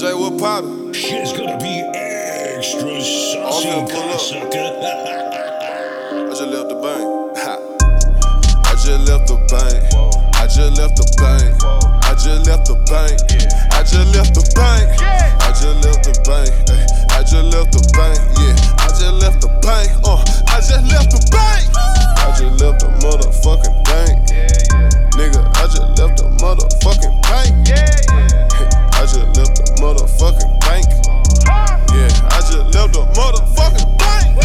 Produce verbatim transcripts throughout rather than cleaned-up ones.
Jay, what poppin'? Shit's gonna be extra saucy, cocksucker. I just left the bank. I just left the bank. I just left the bank. I just left the bank. I just left the bank. I just left the bank. I just left the bank. Yeah, I just left the bank. Uh, I just left the bank. I just left the motherfucking bank. Nigga, I just left the motherfucking bank. I just left the motherfucking bank. Yeah, I just left the motherfucking bank.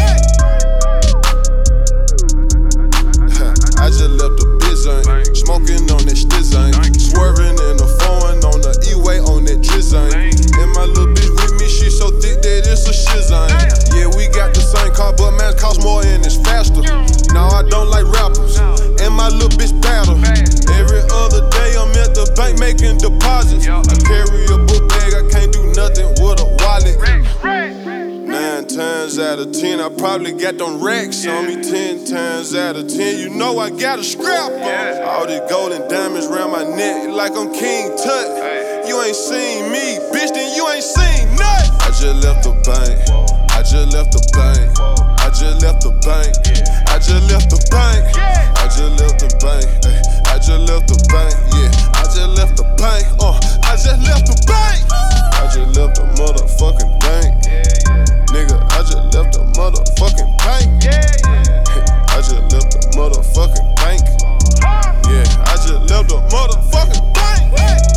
I just left the biz-ain't, smoking on that stiz-ain't, swerving in the foreign on the E-way on that drizz-ain't. And my little bitch with me, she so thick that it's a shiz-ain't. Yeah, we got the same car, but man, it costs more and it's faster. No, I don't like rappers, and my little bitch battle. Every other day I'm at the bank making deposits. I carry a book bag, I can't do nothing with a wallet. Nine times out of ten, I probably got them racks on me. Ten times out of ten, you know I got a scrap on. All these golden diamonds around my neck like I'm King Tut. You ain't seen me, bitch, then you ain't seen nothing. I just left the bank. I just left the bank. I just left the bank. I just left the bank. I just left the bank. I just left the bank. Yeah, I just left the bank. Uh, I just left the bank. I just left the motherfucking bank. Nigga, I just left the motherfucking bank. I just left the motherfucking bank. Yeah, I just left the motherfucking bank.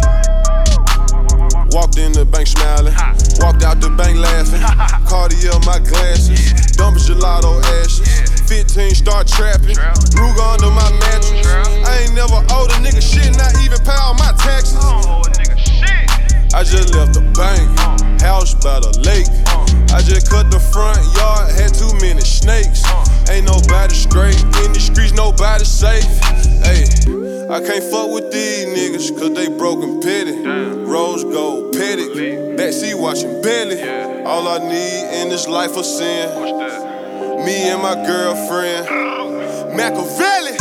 Walked in the bank smiling, walked out the bank laughing. Cartier my glasses, dumb gelato ashes. fifteen start trapping, Ruger under my mattress. I ain't never owed a nigga shit, not even pay all my taxes. I just left the bank, house by the lake. I just cut the front yard, had too many snakes. Ain't nobody straight, in the streets nobody safe. Ayy, I can't fuck with these niggas, cause they broken petty. Rose gold petty, backseat watching belly. All I need in this life of sin, me and my girlfriend, Machiavelli.